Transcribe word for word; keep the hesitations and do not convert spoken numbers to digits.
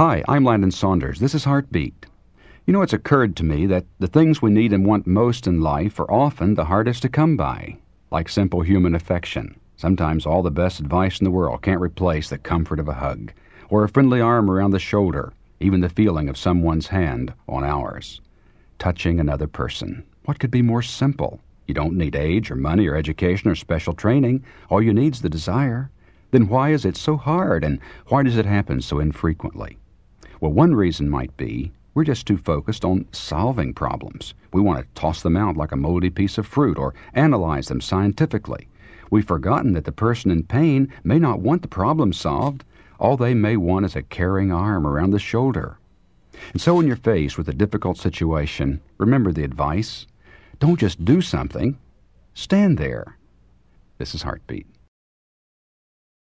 Hi, I'm Landon Saunders. This is Heartbeat. You know, it's occurred to me that the things we need and want most in life are often the hardest to come by, like simple human affection. Sometimes all the best advice in the world can't replace the comfort of a hug, or a friendly arm around the shoulder, even the feeling of someone's hand on ours. Touching another person. What could be more simple? You don't need age or money or education or special training. All you need is the desire. Then why is it so hard, and why does it happen so infrequently? Well, one reason might be we're just too focused on solving problems. We want to toss them out like a moldy piece of fruit or analyze them scientifically. We've forgotten that the person in pain may not want the problem solved. All they may want is a caring arm around the shoulder. And so when you're faced with a difficult situation, remember the advice. Don't just do something. Stand there. This is Heartbeat.